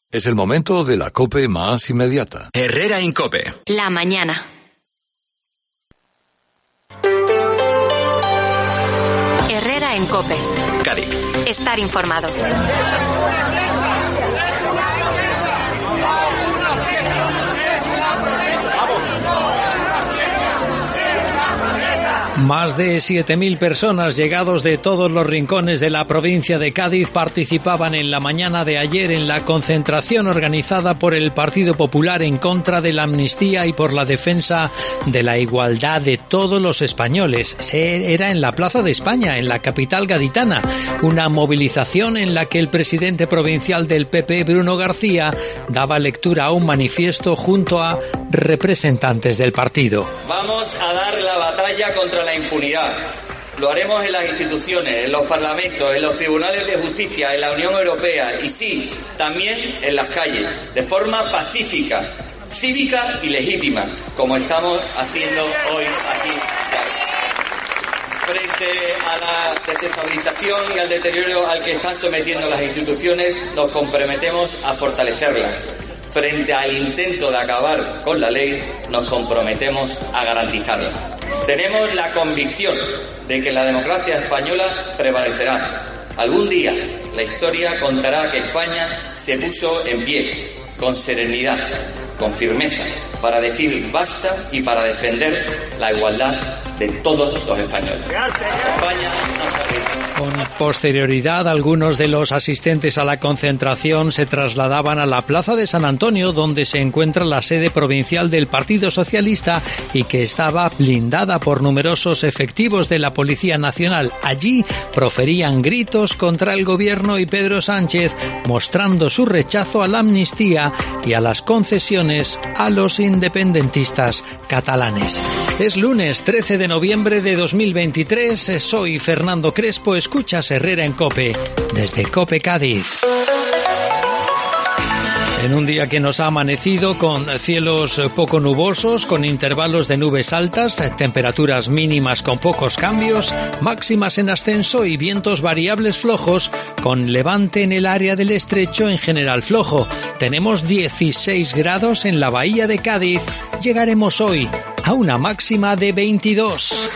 Es el momento de la COPE más inmediata. Herrera Incope. La mañana. Herrera en COPE. Cádiz. Estar informado. Más de 7.000 personas llegados de todos los rincones de la provincia de Cádiz participaban en la mañana de ayer en la concentración organizada por el Partido Popular en contra de la amnistía y por la defensa de la igualdad de todos los españoles. Era en la Plaza de España, en la capital gaditana, una movilización en la que el presidente provincial del PP, Bruno García, daba lectura a un manifiesto junto a representantes del partido. Vamos a dar la batalla contra la impunidad. Lo haremos en las instituciones, en los parlamentos, en los tribunales de justicia, en la Unión Europea y sí, también en las calles, de forma pacífica, cívica y legítima, como estamos haciendo hoy aquí. Frente a la desestabilización y al deterioro al que están sometiendo las instituciones, nos comprometemos a fortalecerlas. Frente al intento de acabar con la ley, nos comprometemos a garantizarla. Tenemos la convicción de que la democracia española prevalecerá. Algún día la historia contará que España se puso en pie, con serenidad, con firmeza, para decir basta y para defender la igualdad de todos los españoles. España no se rinde. Con posterioridad, algunos de los asistentes a la concentración se trasladaban a la Plaza de San Antonio, donde se encuentra la sede provincial del Partido Socialista y que estaba blindada por numerosos efectivos de la Policía Nacional. Allí proferían gritos contra el gobierno y Pedro Sánchez, mostrando su rechazo a la amnistía y a las concesiones a los independentistas catalanes. Es lunes 13 de noviembre de 2023. Soy Fernando Crespo. Escuchas Herrera en COPE, desde COPE Cádiz. En un día que nos ha amanecido con cielos poco nubosos, con intervalos de nubes altas, temperaturas mínimas con pocos cambios, máximas en ascenso y vientos variables flojos, con levante en el área del estrecho en general flojo. Tenemos 16 grados en la bahía de Cádiz. Llegaremos hoy a una máxima de 22.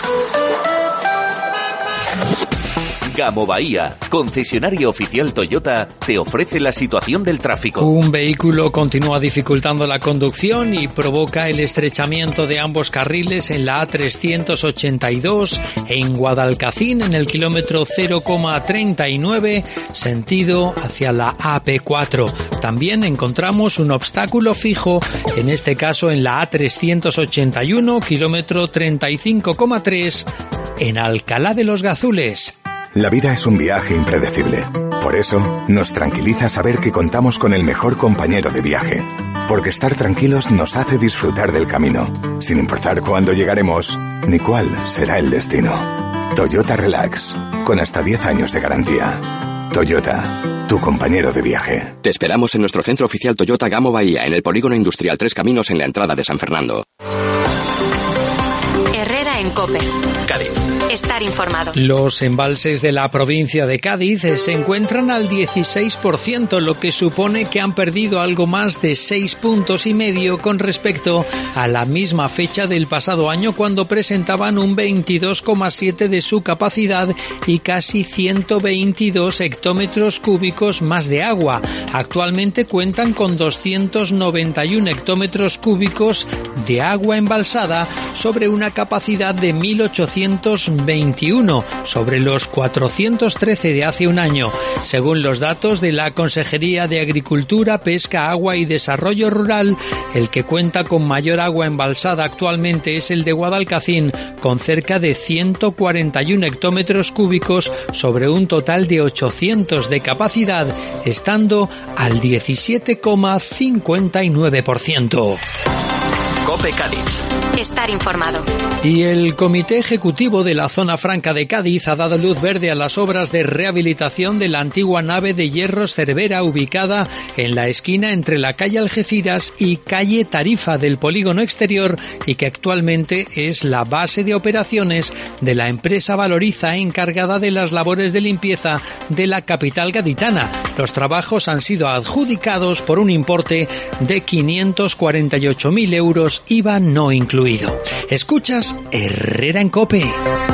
Gamo Bahía, concesionario oficial Toyota, te ofrece la situación del tráfico. Un vehículo continúa dificultando la conducción y provoca el estrechamiento de ambos carriles en la A382 en Guadalcacín, en el kilómetro 0,39, sentido hacia la AP4. También encontramos un obstáculo fijo, en este caso en la A381, kilómetro 35,3, en Alcalá de los Gazules. La vida es un viaje impredecible. Por eso, nos tranquiliza saber que contamos con el mejor compañero de viaje. Porque estar tranquilos nos hace disfrutar del camino, sin importar cuándo llegaremos ni cuál será el destino. Toyota Relax, con hasta 10 años de garantía. Toyota, tu compañero de viaje. Te esperamos en nuestro centro oficial Toyota Gamo Bahía, en el Polígono Industrial Tres Caminos, en la entrada de San Fernando. Herrera en COPE. Cádiz. Estar informado. Los embalses de la provincia de Cádiz se encuentran al 16%, lo que supone que han perdido algo más de 6,5 puntos con respecto a la misma fecha del pasado año, cuando presentaban un 22,7% de su capacidad y casi 122 hectómetros cúbicos más de agua. Actualmente cuentan con 291 hectómetros cúbicos de agua embalsada sobre una capacidad de 1.821 sobre los 413 de hace un año. Según los datos de la Consejería de Agricultura, Pesca, Agua y Desarrollo Rural, el que cuenta con mayor agua embalsada actualmente es el de Guadalcacín, con cerca de 141 hectómetros cúbicos sobre un total de 800 de capacidad, estando al 17,59%. COPE Cádiz. Estar informado. Y el Comité Ejecutivo de la Zona Franca de Cádiz ha dado luz verde a las obras de rehabilitación de la antigua nave de hierros Cervera, ubicada en la esquina entre la calle Algeciras y calle Tarifa del polígono exterior, y que actualmente es la base de operaciones de la empresa Valoriza, encargada de las labores de limpieza de la capital gaditana. Los trabajos han sido adjudicados por un importe de 548.000 euros, IVA no incluido. Escuchas Herrera en COPE.